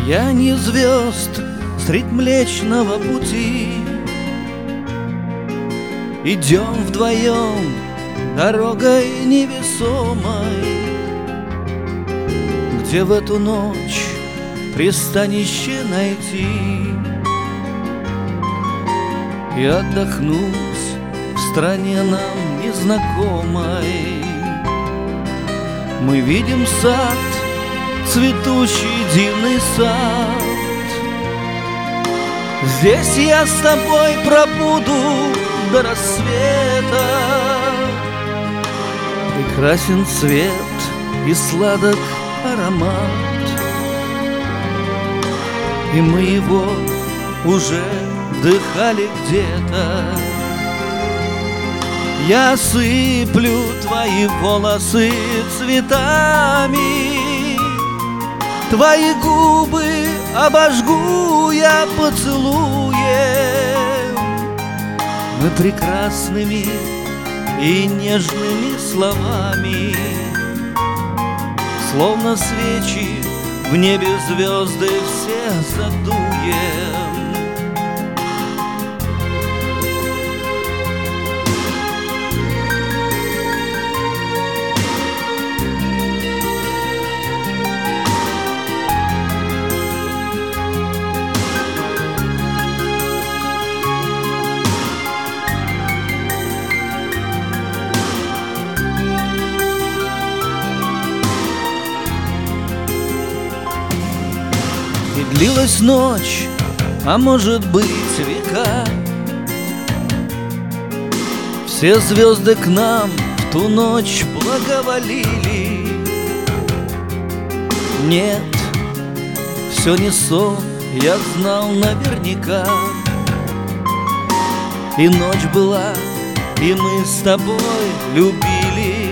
сияние звезд средь Млечного Пути. Идем вдвоем дорогой невесомой, где в эту ночь пристанище найти и отдохнуть в стране нам незнакомой. Мы видим сад, цветущий дивный сад. Здесь я с тобой пробуду до рассвета. Прекрасен цвет и сладок аромат, и мы его уже вдыхали где-то. Я сыплю твои волосы цветами, твои губы обожгу я поцелуем. Мы прекрасными и нежными словами, словно свечи в небе звезды все задуем. И длилась ночь, а может быть века. Все звезды к нам в ту ночь благоволили. Нет, все не сон, я знал наверняка. И ночь была, и мы с тобой любили.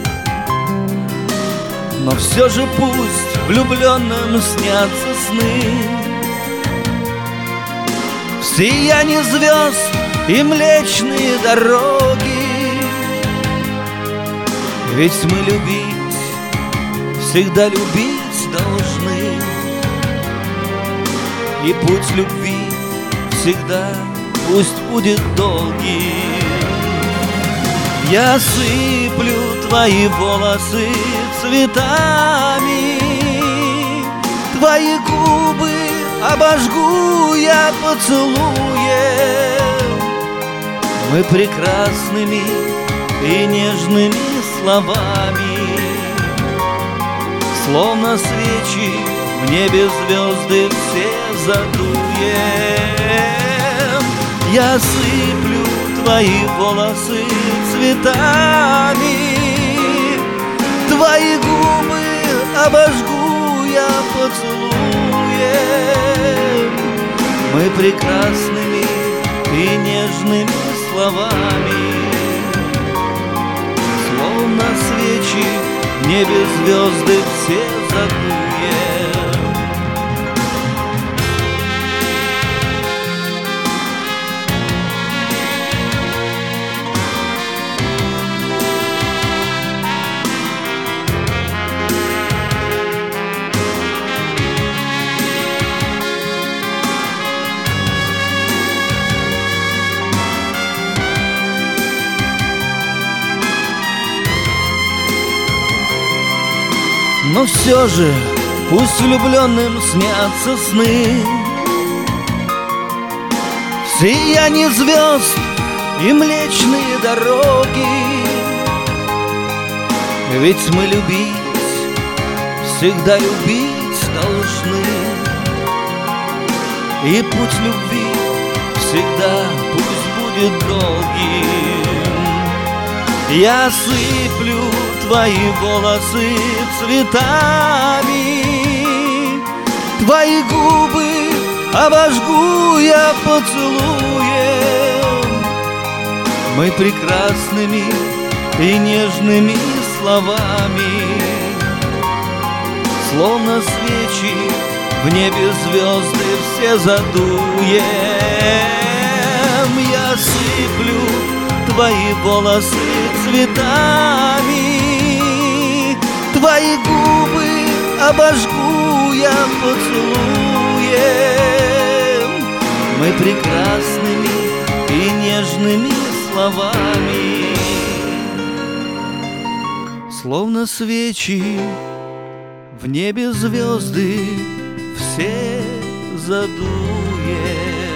Но все же пусть влюбленным снятся сны в сиянии звезд и млечные дороги. Ведь мы любить, всегда любить должны, и путь любви всегда пусть будет долгий. Я сыплю твои волосы цветами, твои губы обожгу я поцелуем. Мы прекрасными и нежными словами, словно свечи в небе звезды все задуем. Я сыплю твои волосы цветами, твои губы обожгу я поцелуем. Мы прекрасными и нежными словами, словно свечи в небе звезды все задуем. Но все же пусть влюбленным снятся сны в сиянии звезд и млечные дороги. Ведь мы любить, всегда любить должны, и путь любви всегда пусть будет долгим. Я сыплю твои волосы цветами, твои губы обожгу я поцелуем. Мы прекрасными и нежными словами, словно свечи в небе звезды все задуем. Я сыплю твои волосы цветами, твои губы обожгу я поцелуем. Мы прекрасными и нежными словами, словно свечи, в небе звезды все задуем.